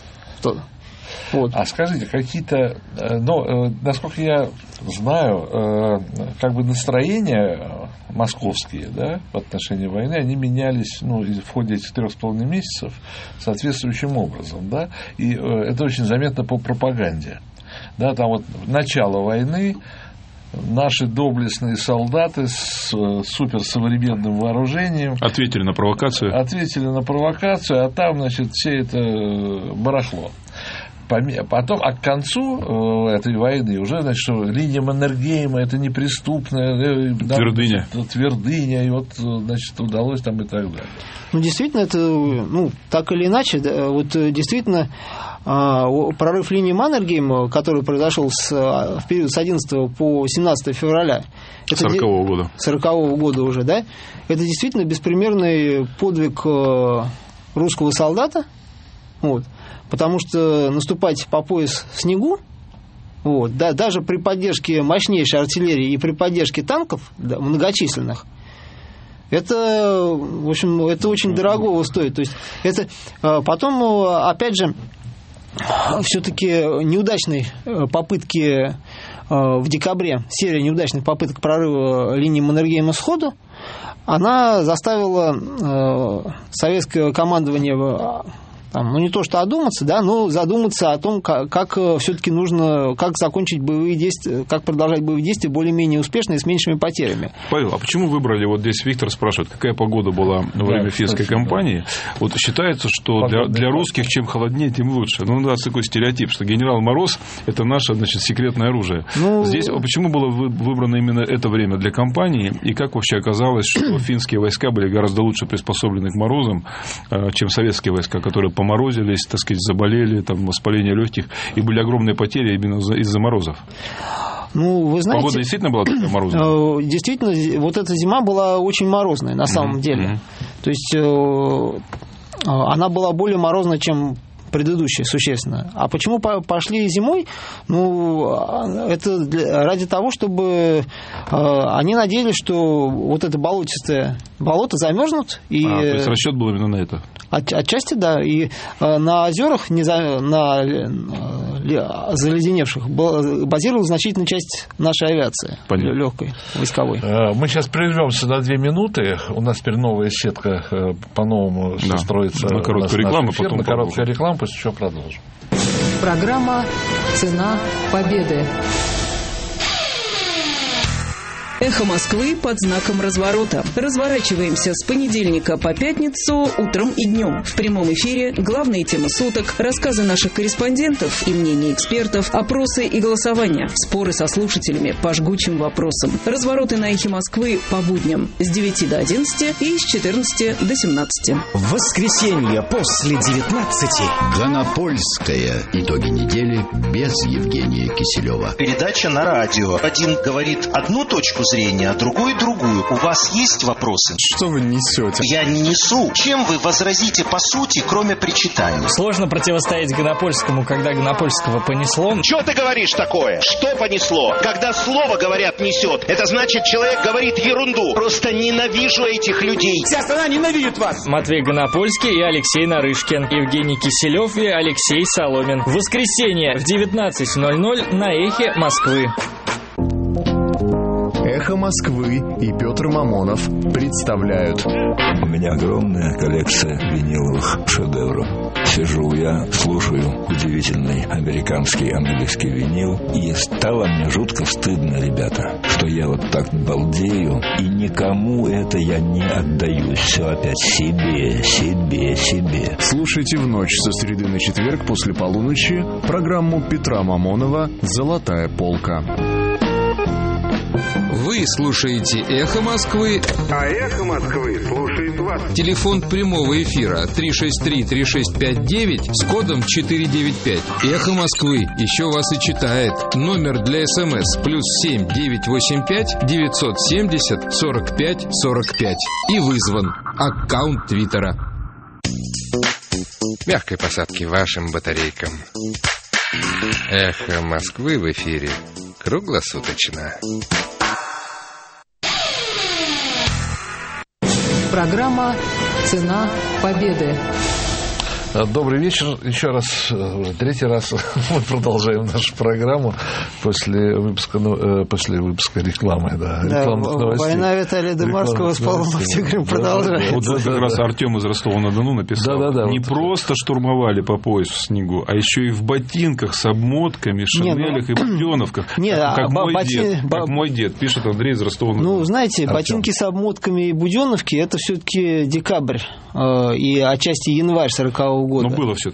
Вот. А скажите, какие-то, ну, насколько я знаю, как бы настроения московские, да, в отношении войны, они менялись, ну, в ходе этих трех с половиной месяцев соответствующим образом, да, и это очень заметно по пропаганде, да, там вот начало войны, наши доблестные солдаты с суперсовременным вооружением ответили на провокацию, ответили на провокацию, а там, значит, все это барахло. потом, а к концу этой войны уже, значит, что линия Маннергейма это неприступная твердыня. твердыня, и вот, значит, удалось там и так далее. Ну, действительно, это, ну, так или иначе, вот действительно прорыв линии Маннергейма, который произошел с, в период с одиннадцатого по семнадцатое февраля сорокового года. сорокового года уже, да, это действительно беспримерный подвиг русского солдата, вот, потому что наступать по пояс в снегу, вот, да, даже при поддержке мощнейшей артиллерии и при поддержке танков, да, многочисленных, это, в общем, это очень дорогого стоит. То есть это потом, опять же, все-таки неудачные попытки в декабре, серия неудачных попыток прорыва линии Маннергейма сходу, она заставила советское командование, там, ну не то что одуматься, да, но задуматься о том, как, как все-таки нужно, как закончить боевые действия, как продолжать боевые действия более-менее успешно и с меньшими потерями. Павел, а почему выбрали, вот здесь Виктор спрашивает, какая погода была во время да, финской кампании? Да. Вот считается, что для, для русских чем холоднее, тем лучше. Ну, да, такой стереотип, что генерал Мороз – это наше, значит, секретное оружие. Ну, здесь а почему было выбрано именно это время для кампании, и как вообще оказалось, что финские войска были гораздо лучше приспособлены к морозам, чем советские войска, которые по поморозились, так сказать, заболели, там, воспаление легких, и были огромные потери именно из-за морозов. Ну, вы знаете, погода действительно была такая морозная? Действительно, вот эта зима была очень морозная, на самом mm-hmm. деле. Mm-hmm. То есть, она была более морозная, чем предыдущие, существенно. А почему пошли зимой? Ну, это для, ради того, чтобы э, они надеялись, что вот это болотистое болото замерзнут. И, а, то есть расчет был именно на это? От, отчасти, да. И э, на озерах, не за, на э, заледеневших, базировалась значительная часть нашей авиации. Понятно. Легкой, войсковой. Мы сейчас прервемся на две минуты. У нас теперь новая сетка по-новому да. строится. На короткую рекламу, потом на короткую рекламу, после чего продолжим. Программа «Цена победы». Эхо Москвы под знаком разворота. Разворачиваемся с понедельника по пятницу утром и днем. В прямом эфире главные темы суток, рассказы наших корреспондентов и мнения экспертов, опросы и голосования, споры со слушателями по жгучим вопросам. Развороты на Эхе Москвы по будням с девяти до одиннадцати и с четырнадцати до семнадцати. В воскресенье после девятнадцати. Гонопольская. Итоги недели без Евгения Киселева. Передача на радио. Один говорит одну точку зрения, а другой другую. У вас есть вопросы? Что вы несете? Я не несу. Чем вы возразите по сути, кроме причитаний? Сложно противостоять Гонопольскому, когда Гонопольского понесло. Что ты говоришь такое? Что понесло? Когда слово, говорят, несет, это значит, человек говорит ерунду. Просто ненавижу этих людей. Вся страна ненавидит вас. Матвей Гонопольский и Алексей Нарышкин. Евгений Киселев и Алексей Соломин. В воскресенье в девятнадцать ноль ноль на Эхе Москвы. Эхо Москвы и Петр Мамонов представляют. У меня огромная коллекция виниловых шедевров. Сижу я, слушаю удивительный американский английский винил, и стало мне жутко стыдно, ребята, что я вот так балдею, и никому это я не отдаю. Все опять себе, себе, себе. Слушайте в ночь со среды на четверг после полуночи программу Петра Мамонова «Золотая полка». Вы слушаете «Эхо Москвы», а «Эхо Москвы» слушает вас. Телефон прямого эфира три шесть три три шесть пять девять с кодом четыре девять пять. «Эхо Москвы» еще вас и читает. Номер для СМС плюс семь девятьсот восемьдесят пять девятьсот семьдесят сорок пять сорок пять. И вызван. Аккаунт Твиттера. Мягкой посадки вашим батарейкам. «Эхо Москвы» в эфире круглосуточно. Программа «Цена победы». Добрый вечер. Еще раз, уже третий раз мы продолжаем нашу программу после выпуска, ну, после выпуска рекламы. Да, да, война Виталия Дымарского с Павлом Октябрем продолжается. Вот как раз Артем из Ростова-на-Дону написал. Да, да, да, не вот просто штурмовали по пояс в снегу, а еще и в ботинках с обмотками, шинелях и буденовках. Нет, как, а, мой боти... дед, как мой дед, пишет Андрей из Ростова-на-Дону. Ну, знаете, Артем. Ботинки с обмотками и буденовки — это все-таки декабрь и отчасти январь сорокового года. Но было все-таки.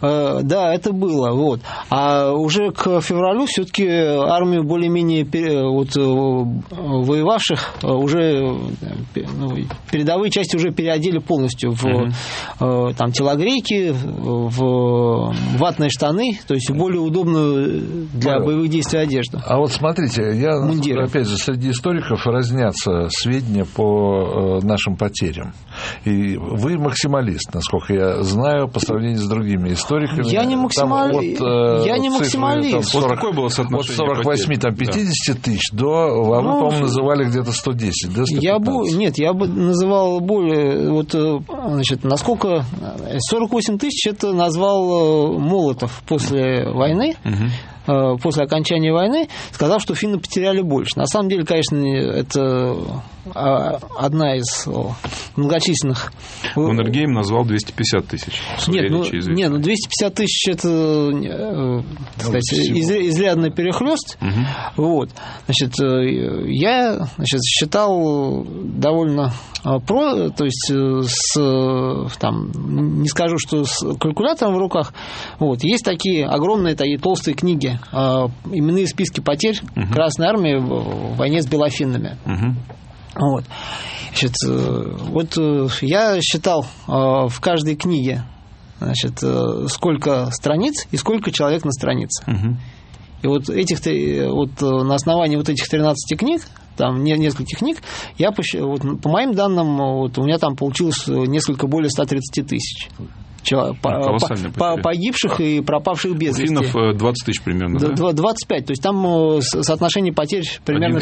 Да, это было. Вот. А уже к февралю все-таки армию более-менее вот, воевавших уже ну, передовые части уже переодели полностью в uh-huh. там, телогрейки, в ватные штаны, то есть в более удобную для Павел, боевых действий одежду. А вот смотрите, я, Мундиры. Опять же, среди историков разнятся сведения по нашим потерям. И вы максималист, насколько я знаю, по сравнению с другими историками. Я не максималист. Я не максималист. Вот какое было соотношение? От сорок восемь пятьдесят тысяч до, а вы, ну, по-моему, называли где-то сто десять, да, сто пятнадцать? Я бы, нет, я бы называл более, вот, значит, насколько, сорок восемь тысяч это назвал Молотов после войны. Угу. После окончания войны, сказав, что финны потеряли больше. На самом деле, конечно, это одна из многочисленных... Маннергейм назвал двести пятьдесят тысяч. Нет, ну, нет, ну двести пятьдесят тысяч это, так сказать, изрядный перехлёст. Угу. Вот. Значит, я, значит, считал довольно про, то есть с, там, не скажу, что с калькулятором в руках. Вот. Есть такие огромные, такие толстые книги, именные списки потерь угу. Красной Армии в войне с белофиннами. Угу. Вот. Значит, вот я считал в каждой книге, значит, сколько страниц и сколько человек на странице. Угу. И вот, этих, вот на основании вот этих тринадцати книг, там нескольких книг, я вот, по моим данным, вот, у меня там получилось несколько более ста тридцати тысяч. По, по, погибших и пропавших без вести. Финнов двадцать тысяч примерно, да? двадцать пять, то есть там соотношение потерь примерно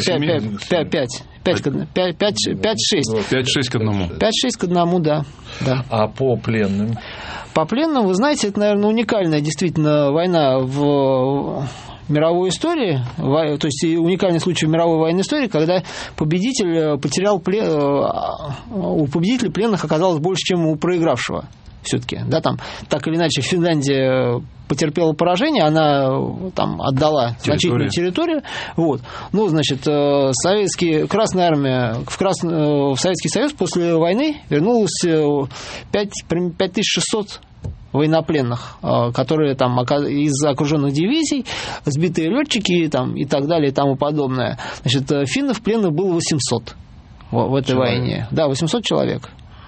пять-шесть. пять-шесть к одному. пять-шесть к одному, да. да. А по пленным? По пленным, вы знаете, это, наверное, уникальная действительно война в мировой истории, то есть уникальный случай в мировой военной истории, когда победитель потерял плен, у победителя пленных оказалось больше, чем у проигравшего. Все-таки, да, там, так или иначе, Финляндия потерпела поражение, она там отдала территорию. значительную территорию, вот. Ну, значит, советские, Красная Армия в, Крас... в Советский Союз после войны вернулось пять тысяч шестьсот военнопленных, которые там из окруженных дивизий, сбитые летчики там, и так далее и тому подобное. Значит, финнов пленных было восемьсот в, в этой человек. войне. Да, восемьсот человек.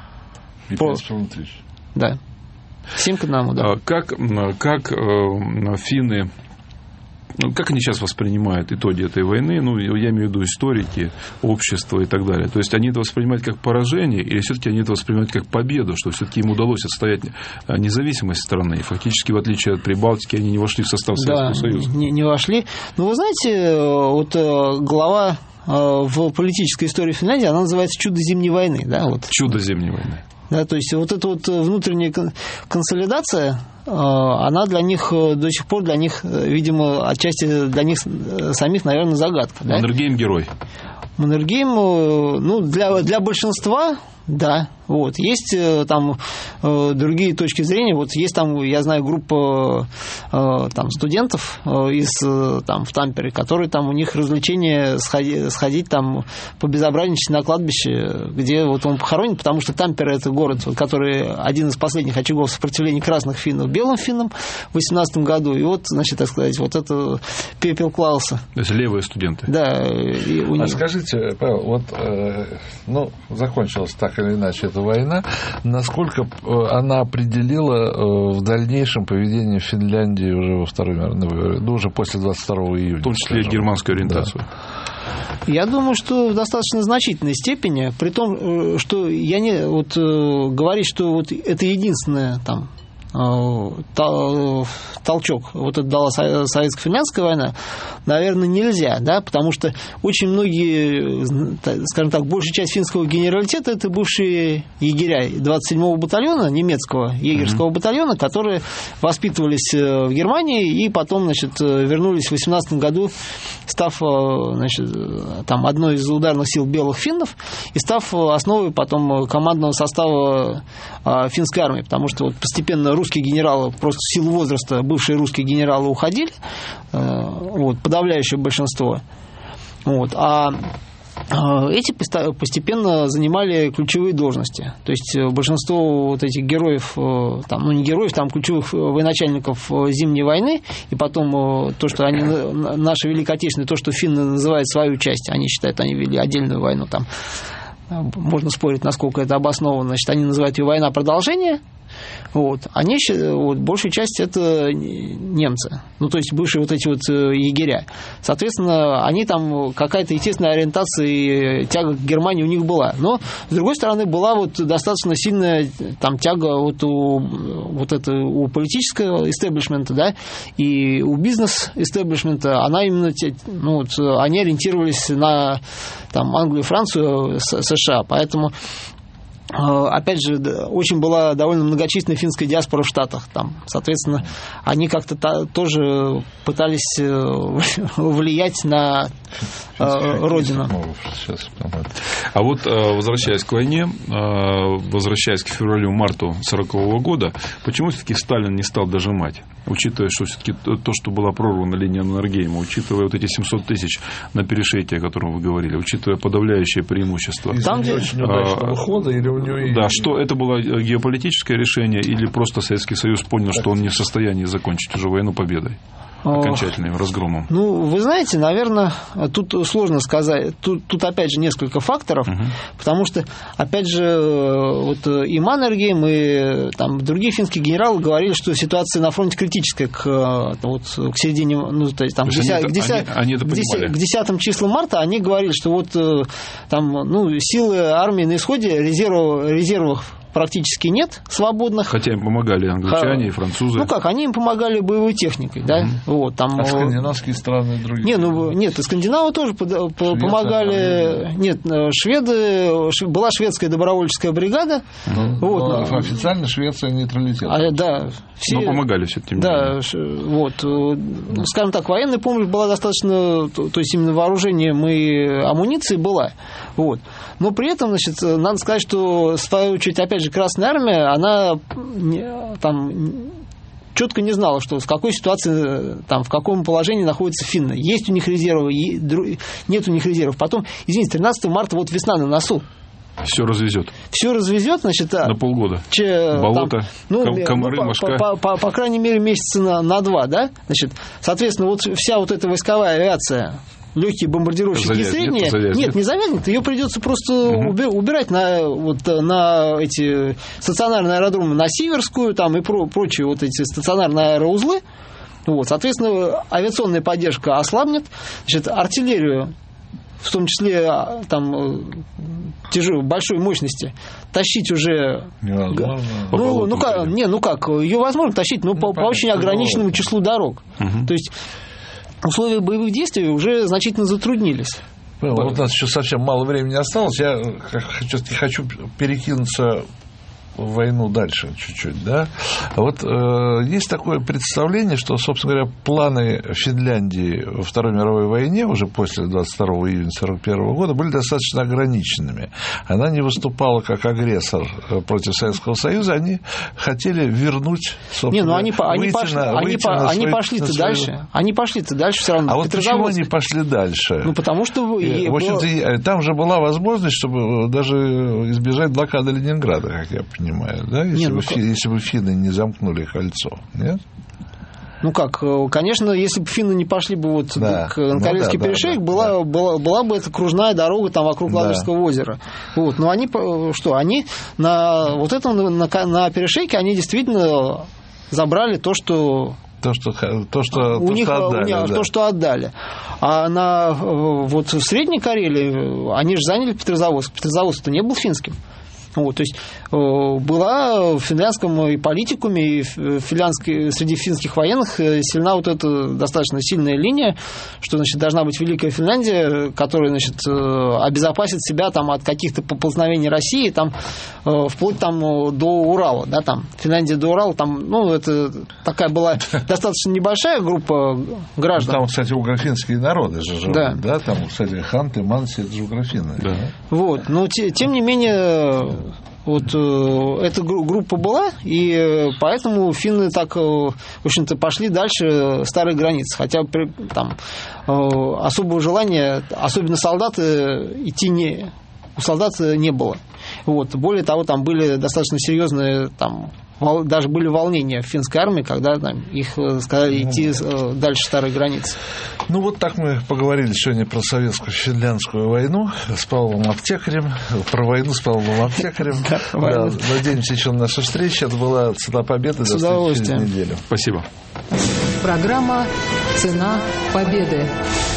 И пять с половиной тысяч. Да. семь к одному, да. Как, как э, финны, ну, как они сейчас воспринимают итоги этой войны, ну, я имею в виду историки, общество и так далее. То есть они это воспринимают как поражение, или все-таки они это воспринимают как победу, что все-таки им удалось отстоять независимость страны, и фактически, в отличие от Прибалтики, они не вошли в состав Советского да, Союза. Не, не вошли. Ну, вы знаете, вот глава в политической истории Финляндии, она называется «Чудо зимней войны». Да, вот. Чудо зимней войны. Да, то есть вот эта вот внутренняя консолидация, она для них до сих пор, для них, видимо, отчасти для них самих, наверное, загадка. Да? Маннергейм герой. Маннергейм, ну, для, для большинства, да. Вот. Есть там другие точки зрения. Вот есть там, я знаю, группа там, студентов из, там, в Тампере, которые там у них развлечение сходить, сходить там побезобразничать на кладбище, где вот он похоронен, потому что Тампер — это город, который один из последних очагов сопротивления красных финнов белым финнам в восемнадцатом году. И вот, значит, так сказать, вот это пепел клался. То есть левые студенты. Да. И у них... А скажите, Павел, вот, э, ну, закончилась так или иначе война, насколько она определила в дальнейшем поведение Финляндии уже во Второй мировой войне, ну, уже после двадцать второго июня. В том числе и германскую ориентацию. Да. Я думаю, что в достаточно значительной степени, при том, что я не вот говорить, что вот это единственное там толчок вот это дала советско-финляндская война, наверное, нельзя, да, потому что очень многие, скажем так, большая часть финского генералитета — это бывшие егеря двадцать седьмого батальона, немецкого егерского mm-hmm. батальона, которые воспитывались в Германии и потом, значит, вернулись в восемнадцатом году, став, значит, там, одной из ударных сил белых финнов и став основой потом командного состава финской армии, потому что вот постепенно русские генералы, просто в силу возраста бывшие русские генералы уходили, вот, подавляющее большинство. Вот, а эти постепенно занимали ключевые должности. То есть большинство вот этих героев, там, ну не героев, там ключевых военачальников Зимней войны, и потом то, что они, наши Великой Отечественной, то, что финны называют свою часть, они считают, они вели отдельную войну, там, можно спорить, насколько это обосновано, значит, они называют ее война продолжения. Вот. Они, вот, большая часть это немцы, ну, то есть бывшие вот эти вот егеря. Соответственно, они там, какая-то естественная ориентация и тяга к Германии у них была. Но, с другой стороны, была вот достаточно сильная там тяга вот у, вот это, у политического истеблишмента, да, и у бизнес-истеблишмента. Она именно, ну, вот, они ориентировались на там, Англию, Францию, США. Поэтому, опять же, очень была довольно многочисленная финская диаспора в Штатах. Там, соответственно, они как-то та, тоже пытались влиять на родину. А вот, возвращаясь к войне, возвращаясь к февралю-марту сорокового года, почему все-таки Сталин не стал дожимать? Учитывая, что все-таки то, что была прорвана линия Маннергейма, учитывая вот эти семьсот тысяч на перешейке, о котором вы говорили, учитывая подавляющее преимущество. Там, где очень удачного хода, или у него... Да, что это было геополитическое решение, или просто Советский Союз понял, что он не в состоянии закончить уже войну победой? Окончательным разгромом. Ну, вы знаете, наверное, тут сложно сказать. Тут, тут опять же, несколько факторов, угу. Потому что, опять же, вот и Маннергейм, и там, другие финские генералы говорили, что ситуация на фронте критическая к, вот, к середине, ну, то есть, там, то есть к, десят, они, они к, десят, к десятым числам марта они говорили, что вот там, ну, силы армии на исходе, резерв, резервов практически нет свободных. Хотя им помогали англичане Ха... и французы. Ну как, они им помогали боевой техникой, да? Mm-hmm. Вот, там... А скандинавские страны и другие? Не, ну, нет, и скандинавы тоже Швеция, помогали. А... Нет, шведы, была шведская добровольческая бригада. Mm-hmm. Вот, но... Но официально Швеция нейтралитет. А, да. Все... Но помогали все тем не менее. Да, вот. Mm-hmm. Скажем так, военная помощь была достаточно, то есть именно вооружением и амуницией была. Вот. Но при этом, значит, надо сказать, что, в свою очередь, опять же, Красная Армия, она там четко не знала, что в какой ситуации, там, в каком положении находятся финны. Есть у них резервы, нет у них резервов. Потом, извините, тринадцатого марта вот весна на носу. Все развезет. Все развезет, значит... На полгода. Че, болото, там, ну, комары, ну, мошка. По, по, по, по крайней мере, месяца на, на два, да? Значит, соответственно, вот вся вот эта войсковая авиация... Легкие бомбардировщики и средние. Нет, нет, не завязнет. Ее придется просто угу. убирать на, вот, на эти стационарные аэродромы, на Сиверскую там, и про, прочие вот эти стационарные аэроузлы. Вот, соответственно, авиационная поддержка ослабнет. Значит, артиллерию, в том числе там, тяжелой, большой мощности, тащить уже... Невозможно. Ну, ну, как, не, ну как, ее возможно тащить, но ну, по, по очень ограниченному числу дорог. Угу. То есть условия боевых действий уже значительно затруднились. Ну, вот у нас еще совсем мало времени осталось. Я хочу, хочу перекинуться в войну дальше чуть-чуть, да. Вот э, есть такое представление, что, собственно говоря, планы Финляндии во Второй мировой войне уже после двадцать второго июня сорок первого года были достаточно ограниченными. Она не выступала как агрессор против Советского Союза, они хотели вернуть, собственно, не, ну они, они пошли, на, они, по, они пошли-то свою... дальше, они пошли-то дальше все равно. А вот почему они пошли дальше? Ну потому что и, в общем-то, было... там же была возможность, чтобы даже избежать блокады Ленинграда, как я понимаю. Да, если, нет, бы, ну, если бы финны не замкнули кольцо, нет? Ну как, конечно, если бы финны не пошли бы вот да. к Анкарельский ну, да, перешейк, да, была, да. Была, была бы эта кружная дорога там вокруг да. Ладожского озера. Вот. Но они, что, они на вот этом, на, на перешейке, они действительно забрали то, что... То, что, то, что, у то, них, что отдали, у них, да. то, что отдали. А на, вот в Средней Карелии они же заняли Петрозаводск. Петрозаводск-то не был финским. Вот, то есть была в финляндском и политикуме, и в финляндской, среди финских военных сильна вот эта достаточно сильная линия, что, значит, должна быть Великая Финляндия, которая, значит, обезопасит себя там, от каких-то поползновений России, там, вплоть там, до Урала. Да, там, Финляндия до Урала, там, ну, это такая была достаточно небольшая группа граждан. Там, кстати, угрофинские народы же живут, да. да? Там, кстати, ханты, манси, это же угрофины. Да. Вот, но те, тем не менее... Вот э, эта группа была, и поэтому финны так, э, в общем-то, пошли дальше старой границы. Хотя при, там э, особого желания, особенно солдаты, идти не, у солдат не было. Вот. Более того, там были достаточно серьезные, там, вол, даже были волнения в финской армии, когда там, их сказали идти э, дальше старой границы. Ну, вот так мы поговорили сегодня про советско-финляндскую войну с Павлом Аптекарем, про войну с Павлом Аптекарем. Да, надеемся еще на нашу встречу. Это была «Цена победы». До встречи через неделю. Спасибо. Программа «Цена победы».